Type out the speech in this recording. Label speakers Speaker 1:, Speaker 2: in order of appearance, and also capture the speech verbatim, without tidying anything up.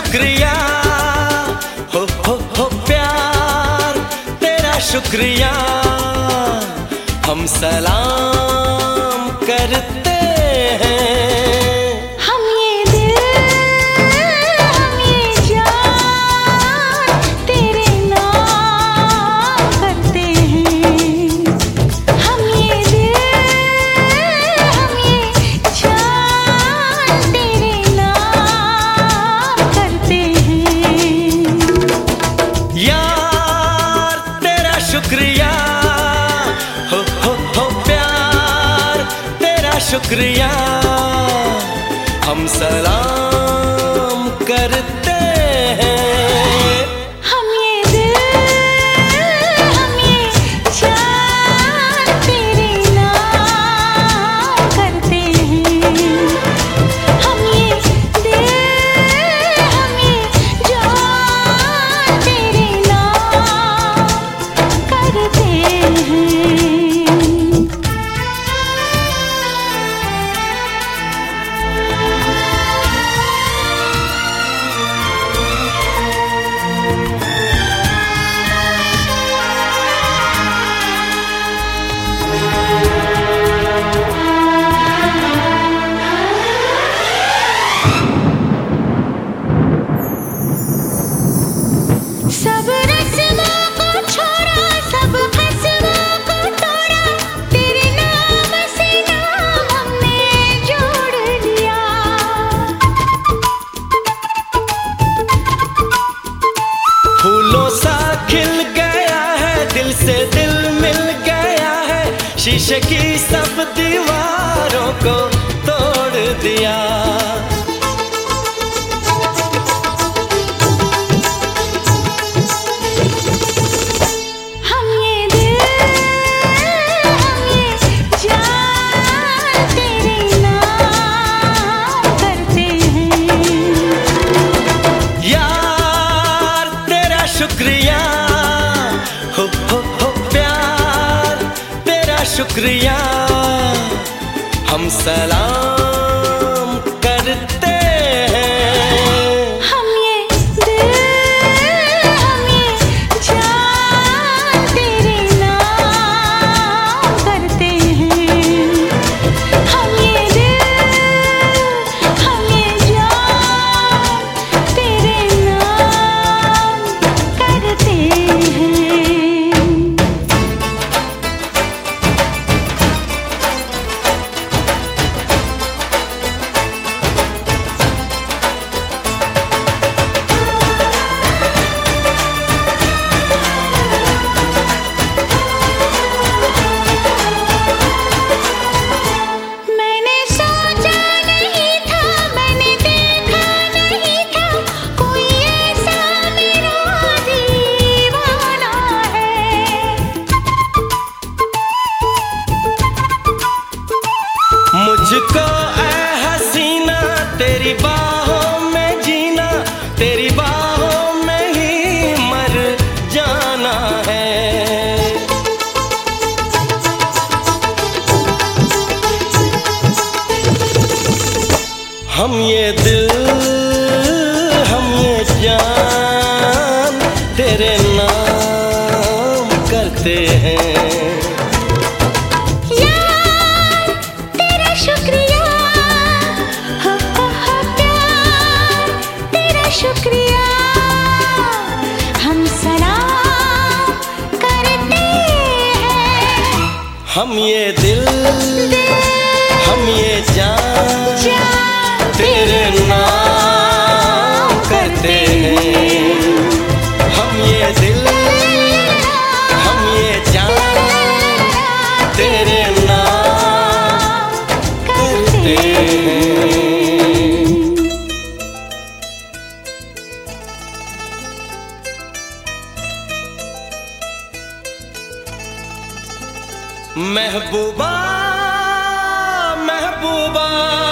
Speaker 1: शुक्रिया, हो हो हो प्यार तेरा शुक्रिया, हम सलाम करते हैं। शुक्रिया, हो हो हो प्यार तेरा शुक्रिया, हम सलाम करते हैं।
Speaker 2: सब रस्मों को छोड़ा, सब फस्मों को तोड़ा, तेरे नाम से नाम हमने जोड़ लिया।
Speaker 1: फूलों सा खिल गया है, दिल से दिल मिल गया है, शीशे की सब दीवारों को तोड़ दिया। शुक्रिया, हो हो हो प्यार तेरा शुक्रिया, हम सलाम करते हैं।
Speaker 2: हम ये दिल, हम ये जान तेरे नाम करते हैं। हम ये दिल, हम ये जान तेरे नाम करते हैं। मैंने सोचा नहीं था, मैंने देखा नहीं था, कोई ऐसा मेरा दीवाना है।
Speaker 1: मुझको ऐ हसीना तेरी बाहों में जीना, तेरी बाहों में ही मर जाना है। हम ये दिल, हम ये जान तेरे नाम करते हैं।
Speaker 2: यार तेरा शुक्रिया, हो हो हो प्यार तेरा शुक्रिया, हम सलाम करते हैं।
Speaker 1: हम ये दिल, हम ये जान तेरे नाम करते हैं। हम ये दिल, हम ये जान तेरे नाम करते हैं। महबूबा, महबूबा